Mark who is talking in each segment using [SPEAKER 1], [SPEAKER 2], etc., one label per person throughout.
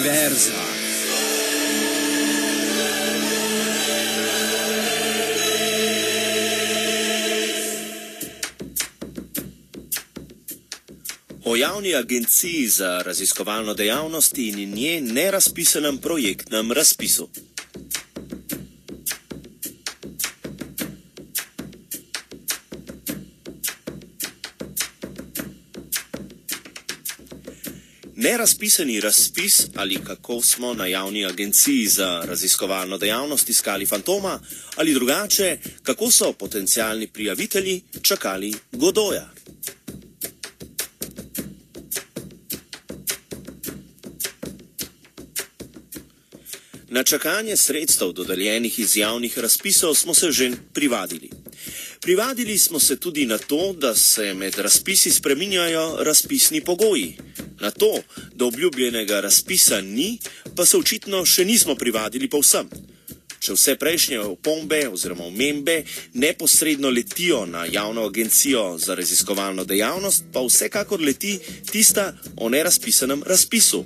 [SPEAKER 1] Univerza. O javni agenciji za raziskovalno dejavnost in njen nerazpisanem projektnem razpisu. Nerazpisani razpis ali kako smo na javni agenciji za raziskovalno dejavnost iskali fantoma ali drugače, kako so potencialni prijavitelji čakali Godoja. Na čakanje sredstev dodeljenih iz javnih razpisov smo se že privadili. Privadili smo se tudi na to, da se med razpisi spreminjajo razpisni pogoji. Na to, da obljubljenega razpisa ni, pa se očitno še nismo privadili povsem. Če vse prejšnje opombe oziroma omembe neposredno letijo na javno agencijo za raziskovalno dejavnost, pa vsekakor leti tista o nerazpisanem razpisu.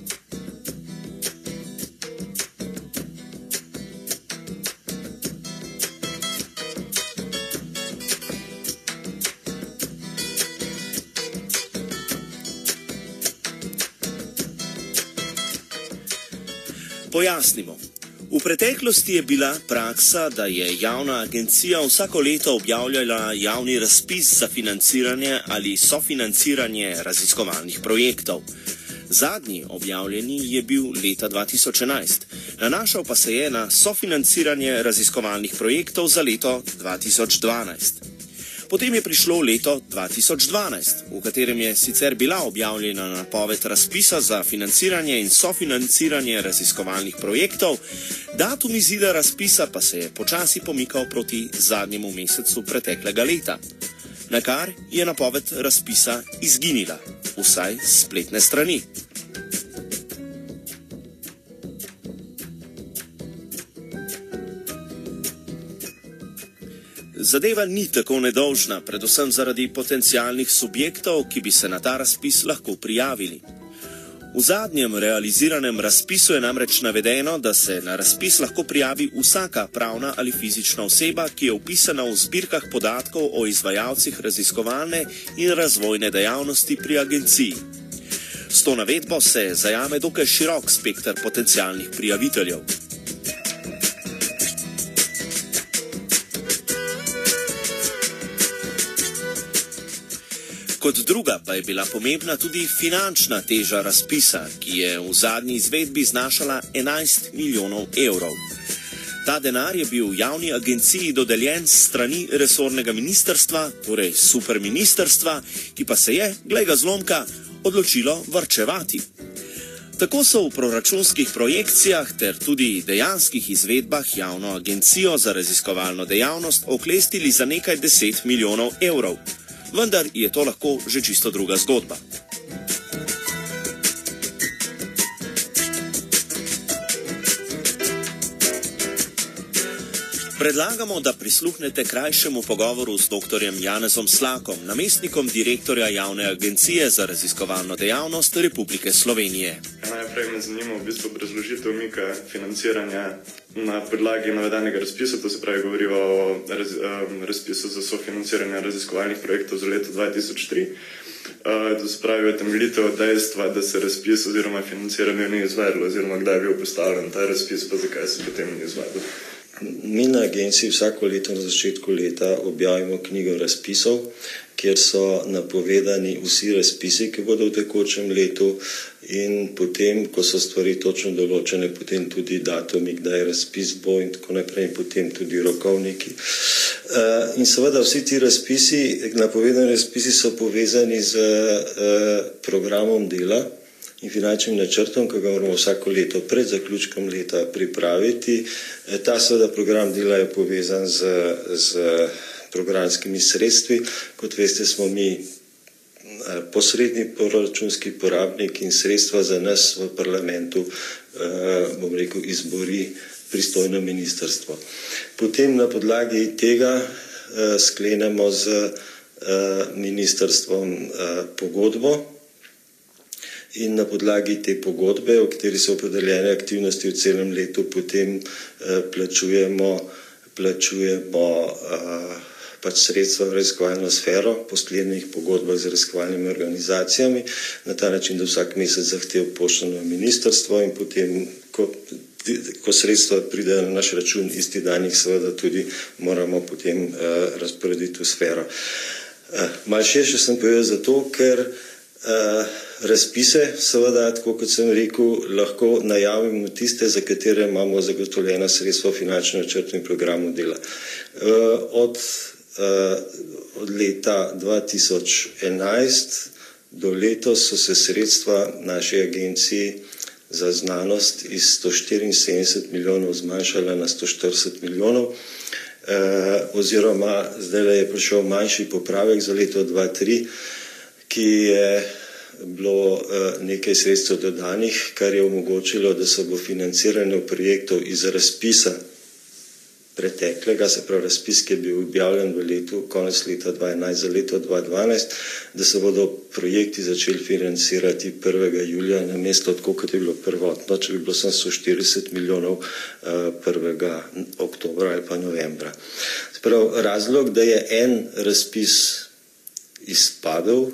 [SPEAKER 1] Pojasnimo. V preteklosti je bila praksa, da je javna agencija vsako leto objavljala javni razpis za financiranje ali sofinanciranje raziskovalnih projektov. Zadnji objavljeni je bil leta 2011, nanašal pa se je na sofinanciranje raziskovalnih projektov za leto 2012. Potem je prišlo leto 2012, v katerem je sicer bila objavljena napoved razpisa za financiranje in sofinanciranje raziskovalnih projektov, datum izida razpisa pa se je počasi pomikal proti zadnjemu mesecu preteklega leta, na kar je napoved razpisa izginila, vsaj s spletne strani. Zadeva ni tako nedolžna, predvsem zaradi potencialnih subjektov, ki bi se na ta razpis lahko prijavili. V zadnjem realiziranem razpisu je namreč navedeno, da se na razpis lahko prijavi vsaka pravna ali fizična oseba, ki je vpisana v zbirkah podatkov o izvajalcih raziskovalne in razvojne dejavnosti pri agenciji. S to navedbo se zajame dokaj širok spekter potencialnih prijaviteljev. Kot druga pa je bila pomembna tudi finančna teža razpisa, ki je v zadnji izvedbi znašala 11 milijonov evrov. Ta denar je bil javni agenciji dodeljen s strani resornega ministrstva, torej superministrstva, ki pa se je, glej ga zlomka, odločilo varčevati. Tako so v proračunskih projekcijah ter tudi dejanskih izvedbah javno agencijo za raziskovalno dejavnost oklestili za nekaj 10 milijonov evrov. Vendar je to lahko že čisto druga zgodba. Predlagamo, da prisluhnete krajšemu pogovoru s dr. Janezom Slakom, namestnikom direktorja Javne agencije za raziskovalno dejavnost Republike Slovenije.
[SPEAKER 2] Najprej me zanima v bistvu obrazložitev umika financiranja na podlagi navedenega razpisa, to se pravi govoriva o razpisu za sofinanciranje raziskovalnih projektov za leto 2003. To se pravi utemeljitev dejstva, da se razpis oziroma financiranje ni izvedlo, oziroma kdaj je bil postavljen ta razpis, pa zakaj se potem ni izvedlo.
[SPEAKER 3] Mi na agenciji vsako leto na začetku leta objavimo knjigo razpisov, kjer so napovedani vsi razpisi, ki bodo v tekočem letu, in potem, ko so stvari točno določene, potem tudi datumi, kdaj razpis bo in tako naprej, in potem tudi rokovniki. In seveda vsi ti razpisi, napovedani razpisi so povezani z programom dela in finančnim načrtom, ki ga moramo vsako leto pred zaključkom leta pripraviti. Ta seveda program dela je povezan z programskimi sredstvi. Kot veste, smo mi posredni proračunski porabnik in sredstva za nas v parlamentu, izbori pristojno ministrstvo. Potem na podlagi tega sklenemo z ministrstvom pogodbo in na podlagi te pogodbe, v kateri so opredeljene aktivnosti v celem letu, potem plačujemo pač sredstva v raziskovalno sfero po sklenjenih pogodbah z raziskovalnimi organizacijami, na ta način, da vsak mesec zahtev pošljemo na ministrstvo in potem, ko sredstva pridejo na naš račun, isti dan jih seveda tudi moramo potem razporediti v sfero. Malo širše sem povedal zato, ker razpise, seveda, tako kot sem rekel, lahko najavimo tiste, za katere imamo zagotovljena sredstva v finančnem načrtu in programu dela. Od leta 2011 do letos so se sredstva naši agenciji za znanost iz 174 milijonov zmanjšala na 140 milijonov, oziroma zdaj je prišel manjši popravek za leto 2003, ki je bilo nekaj sredstev dodanih, kar je omogočilo, da se bo financiranje projektov iz razpisa preteklega, se pravi razpis, ki je bil objavljen v letu, konec leta 2011 za leto 2012, da se bodo projekti začeli financirati 1. julija na mesto, tako kot je bilo prvotno, če bi bilo 140 milijonov 1. oktobra ali pa novembra. Se pravi, razlog, da je en razpis izpadel,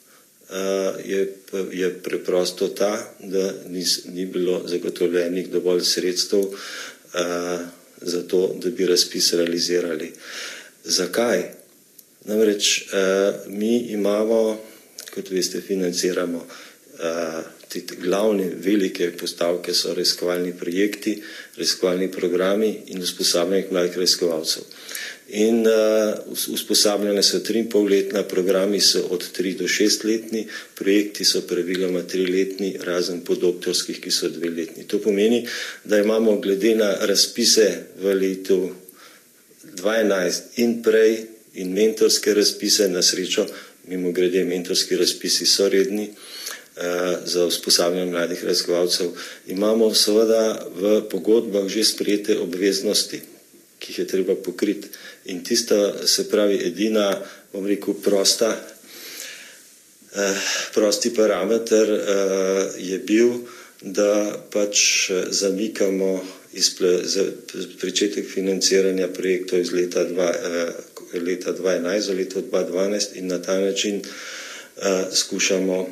[SPEAKER 3] je preprosto ta, da ni bilo zagotovljenih dovolj sredstev za to, da bi razpis realizirali. Zakaj? Namreč mi imamo, kot veste, financiramo te glavne velike postavke so raziskovalni projekti, raziskovalni programi in usposabljanje mladih raziskovalcev. In usposabljanje so 3,5-letna, programi so od 3 do 6-letni, projekti so praviloma 3-letni, razen podoktorskih, ki so 2-letni. To pomeni, da imamo glede na razpise v letu 2011 in prej in mentorske razpise, na srečo, mimogrede mentorski razpisi so redni za usposabljanje mladih raziskovalcev, imamo seveda v pogodbah že sprejete obveznosti, ki jih je treba pokriti. In tista, se pravi, edina, bom rekel, prosti parameter je bil, da pač zamikamo pričetek financiranja projektov iz leta 2011 za leto 2012 in na ta način skušamo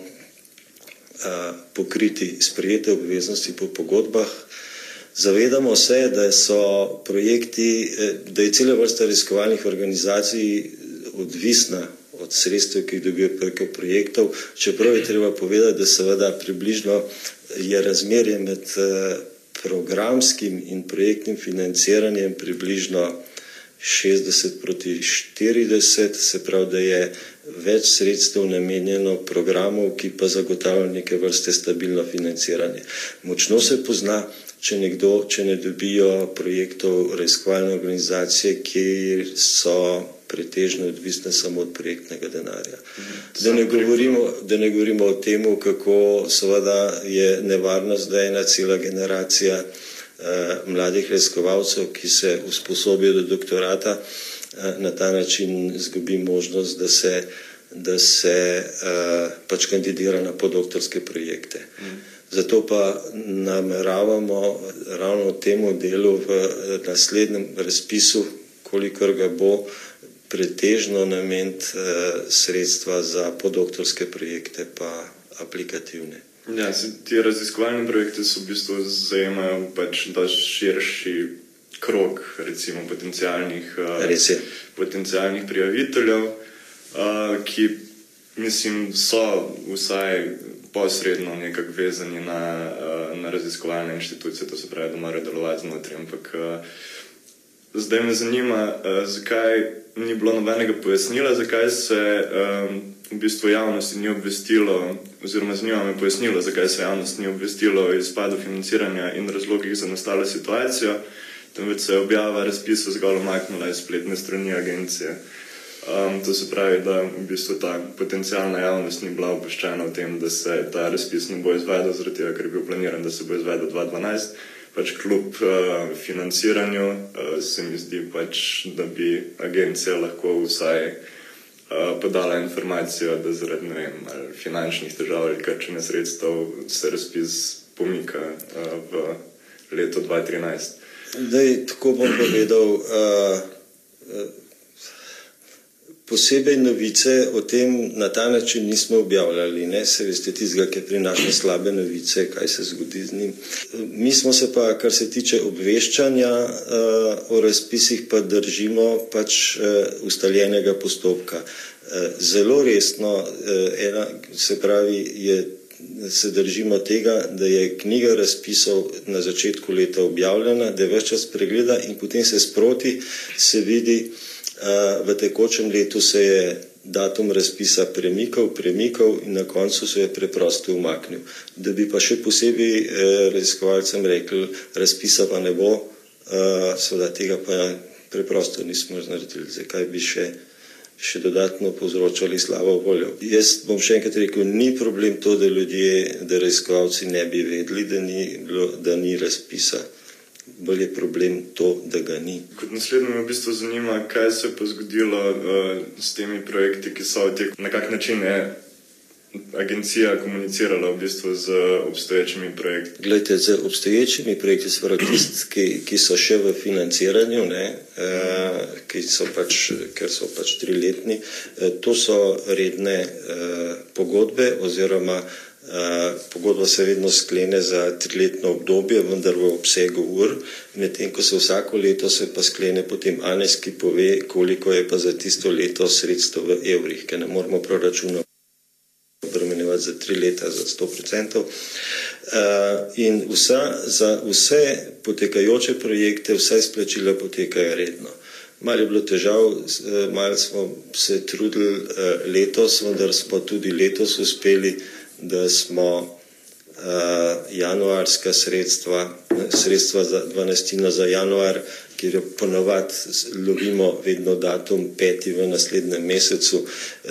[SPEAKER 3] pokriti sprejete obveznosti po pogodbah. Zavedamo se, da so projekti, da je cela vrsta raziskovalnih organizacij odvisna od sredstev, ki jih dobijo preko projektov, čeprav je treba povedati, da seveda približno je razmerje med programskim in projektnim financiranjem približno 60:40, se pravi, da je več sredstev namenjeno programov, ki pa zagotavljajo neke vrste stabilno financiranje. Močno se pozna, če ne dobijo projektov raziskovalne organizacije, ki so pretežno odvisne samo od projektnega denarja. Da ne govorimo o tem, kako seveda je nevarnost, da ena cela generacija mladih raziskovalcev, ki se usposobijo do doktorata, na ta način izgubi možnost, da se pač kandidira na podoktorske projekte. Zato pa nameravamo ravno v tem delu v naslednjem razpisu, kolikor ga bo, pretežno nameniti sredstva za podoktorske projekte pa aplikativne.
[SPEAKER 2] Ja, ti raziskovalni projekti so v bistvu zajemajo pač širši krog, recimo potencialnih prijaviteljev, ki mislim so vsaj posredno nekako vezani na raziskovalne inštitucije, to se pravi, da morajo delovati znotraj, ampak zdaj me zanima, zakaj ni bilo nobenega pojasnila, zakaj se v bistvu javnosti ni obvestilo, oziroma zanima me pojasnilo, zakaj se javnost ni obvestilo o izpadu financiranja in razlogih za nastalo situacijo, temveč se je objava razpisa zgolj umaknila iz spletne strani agencije. To se pravi, da v bistvu ta potencialna javnost ni bila obveščena o tem, da se ta razpis ne bo izvedel, zaradi tega, ker je bil planiran, da se bo izvedel 2012. Pač kljub financiranju se mi zdi pač, da bi agencija lahko vsaj podala informacijo, da zaradi finančnih težav ali krčenja sredstev se razpis pomika v leto 2013.
[SPEAKER 3] Tako bom povedal, posebej novice o tem na ta način nismo objavljali, ne, se veste tistega, ki prinaša slabe novice, kaj se zgodi z njim. Mi smo se pa, kar se tiče obveščanja o razpisih, pa držimo pač ustaljenega postopka. Zelo resno, se pravi, se držimo tega, da je knjiga razpisov na začetku leta objavljena, da je ves čas pregleda in potem se sproti se vidi, v tekočem letu se je datum razpisa premikal in na koncu se je preprosto umaknil. Da bi pa še posebej raziskovalcem rekli, razpisa pa ne bo, seveda tega pa preprosto nismo naredili. Zakaj bi še dodatno povzročali slabo voljo. Jaz bom še enkrat rekel, ni problem to, da raziskovalci ne bi vedeli, da ni razpisa. Bolj je problem to, da ga ni.
[SPEAKER 2] Kot naslednjo me v bistvu zanima, kaj se je pa zgodilo s temi projekti, ki so na kak način je agencija komunicirala v bistvu z obstoječimi projekti?
[SPEAKER 3] Glejte, z obstoječimi projekti, ki so še v financiranju, ker so pač 3-letni, to so redne pogodbe oziroma pogodba se vedno sklene za 3-letno obdobje, vendar v obsegu ur, medtem ko se vsako leto se pa sklene potem aneks, ki pove, koliko je pa za tisto leto sredstev v evrih, ker ne moramo proračuna obremenjevati za 3 leta za 100%. In za vse potekajoče projekte, vse izplačila potekajo redno. Malo je bilo težav, malo smo se trudili letos, vendar smo tudi letos uspeli, da smo januarska sredstva za 12. za januar, kjer jo ponovadi lovimo vedno datum 5. v naslednjem mesecu,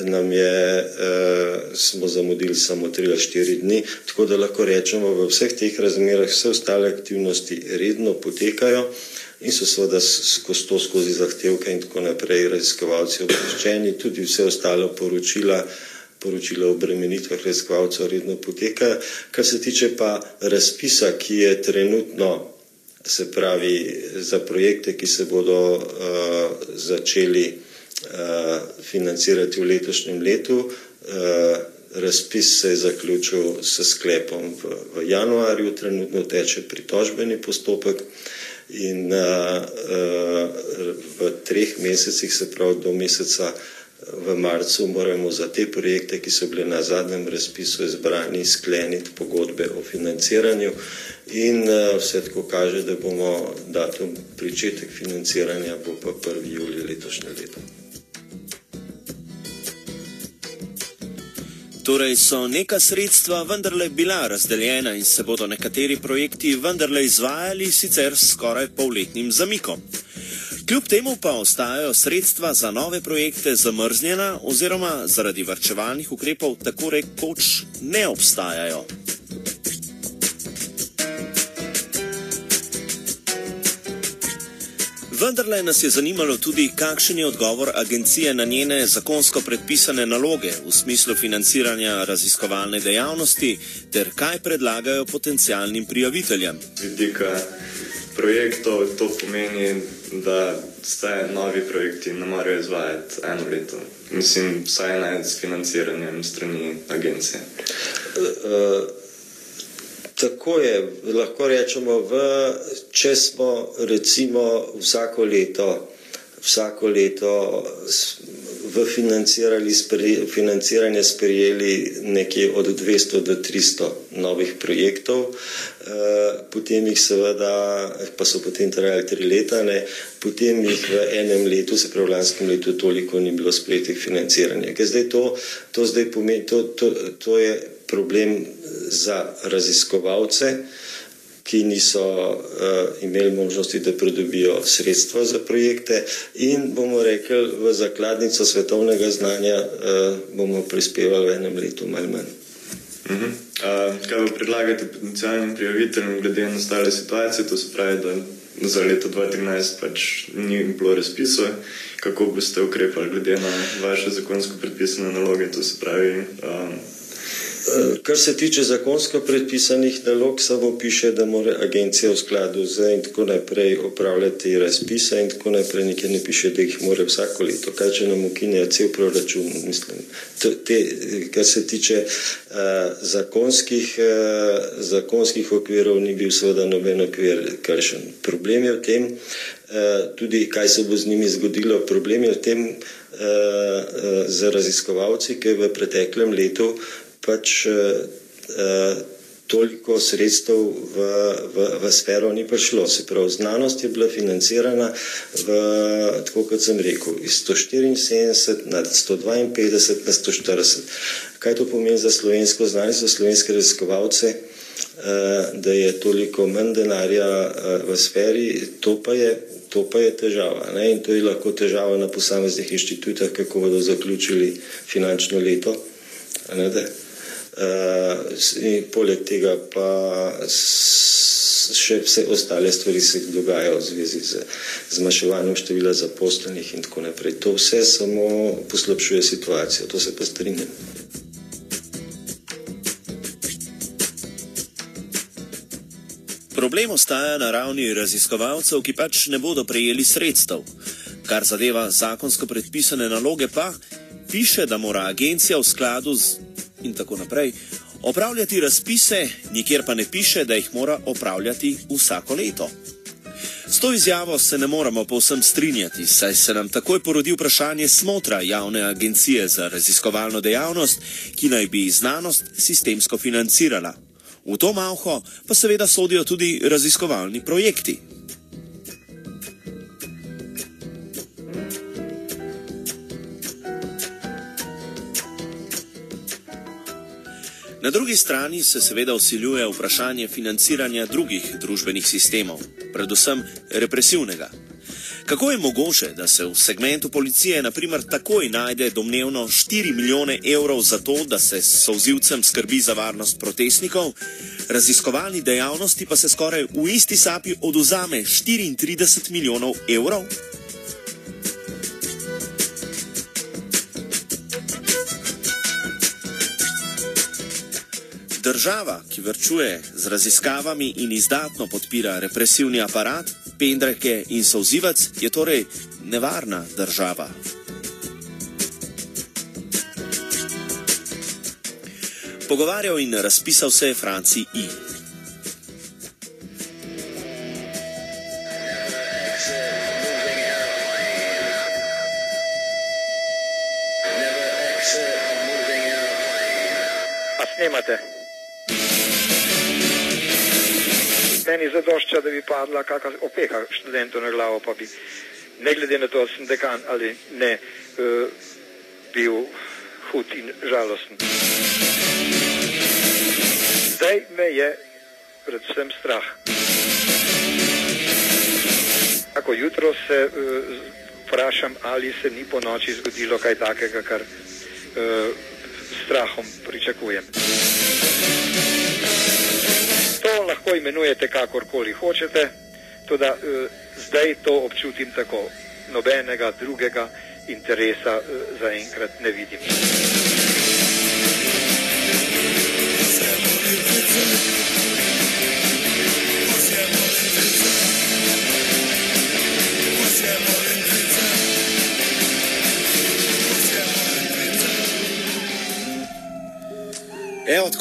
[SPEAKER 3] smo zamudili samo 3 ali 4 dni, tako da lahko rečemo, v vseh teh razmerah vse ostale aktivnosti redno potekajo in so seveda skozi zahtevke in tako naprej raziskovalci obveščeni, tudi vse ostalo poročila o obremenitvah raziskovalcev redno potekajo. Kar se tiče pa razpisa, ki je trenutno, se pravi za projekte, ki se bodo začeli financirati v letošnjem letu, razpis se je zaključil s sklepom v januarju, trenutno teče pritožbeni postopek in v 3 mesecih, se pravi do meseca v marcu, moramo za te projekte, ki so bile na zadnjem razpisu izbrani, skleniti pogodbe o financiranju in vse tako kaže, da bomo datum pričetek financiranja bo pa 1. julij letošnje leto.
[SPEAKER 1] Torej so neka sredstva vendarle bila razdeljena in se bodo nekateri projekti vendarle izvajali, sicer s skoraj polletnim zamikom. Kljub temu pa ostajajo sredstva za nove projekte zamrznjena oziroma zaradi varčevalnih ukrepov tako rekoč ne obstajajo. Vendarle nas je zanimalo tudi, kakšen je odgovor agencije na njene zakonsko predpisane naloge v smislu financiranja raziskovalne dejavnosti ter kaj predlagajo potencialnim prijaviteljem.
[SPEAKER 2] Z vidika projektov to pomeni, da se novi projekti ne morejo izvajati 1 leto. Mislim, vsaj ne s financiranjem strani agencije.
[SPEAKER 3] Tako je, lahko rečemo, če smo recimo vsako leto v financiranje sprejeli nekje od 200 do 300 novih projektov, potem jih seveda, pa so potem trajali 3 leta, potem jih v enem letu, se pravi v lanskem letu, toliko ni bilo sprejetih financiranja. To je problem za raziskovalce, ki niso imeli možnosti, da pridobijo sredstva za projekte in bomo rekli, v zakladnico svetovnega znanja bomo prispevali v enem letu malo manj.
[SPEAKER 2] Kaj pa predlagate potencialnim prijaviteljem glede na ostale situacije, to se pravi, da za leto 2013 pač ni bilo razpisa. Kako boste ukrepali glede na vaše zakonsko predpisane naloge, to se pravi?
[SPEAKER 3] Kar se tiče zakonsko predpisanih nalog, samo piše, da mora agencija v skladu z in tako naprej opravljati razpise in tako naprej, nikjer ne piše, da jih mora vsako leto. Kaj če nam ukinejo cel proračun, mislim. Kar se tiče zakonskih okvirov, ni bil seveda noben okvir kršen. Problem je v tem, tudi kaj se bo z njimi zgodilo, problem je v tem za raziskovalci, ki v preteklem letu pač toliko sredstev v sfero ni prišlo. Se pravi, znanost je bila financirana tako kot sem rekel, iz 174 na 152 na 140. Kaj to pomeni za slovensko znanost, za slovenske raziskovalce, da je toliko manj denarja v sferi, to pa je težava. Ne? In to je lahko težava na posameznih inštitutah, kako bodo zaključili finančno leto. In poleg tega pa še vse ostale stvari se dogajajo v zvezi z zmanjševanjem števila zaposlenih in tako naprej. To vse samo poslabšuje situacijo, to se pa strinjam.
[SPEAKER 1] Problem ostaja na ravni raziskovalcev, ki pač ne bodo prejeli sredstev. Kar zadeva zakonsko predpisane naloge pa, piše, da mora agencija v skladu z in tako naprej opravljati razpise, nikjer pa ne piše, da jih mora opravljati vsako leto. S to izjavo se ne moramo povsem strinjati, saj se nam takoj porodi vprašanje smotra javne agencije za raziskovalno dejavnost, ki naj bi znanost sistemsko financirala. V to malho pa seveda sodijo tudi raziskovalni projekti. Na drugi strani se seveda vsiljuje vprašanje financiranja drugih družbenih sistemov, predvsem represivnega. Kako je mogoče, da se v segmentu policije na primer takoj najde domnevno 4 milijone evrov za to, da se s solzivcem skrbi za varnost protestnikov, raziskovalni dejavnosti pa se skoraj v isti sapi odvzame 34 milijonov evrov? Država, ki varčuje z raziskavami in izdatno podpira represivni aparat, pendreke in solzivec, je torej nevarna država. Pogovarjal in razpisal se je Franci I.
[SPEAKER 4] A snemate? Meni zadošča, da bi padla kakšna opeka študentov na glavo, pa bi, ne glede na to, da sem dekan ali ne, bil hud in žalosten. Zdaj me je predvsem strah. Tako jutro se vprašam, ali se ni po noči zgodilo kaj takega, kar strahom pričakujem. To lahko imenujete kakorkoli hočete, tudi zdaj to občutim tako. Nobenega drugega interesa zaenkrat ne vidim.
[SPEAKER 1] Evo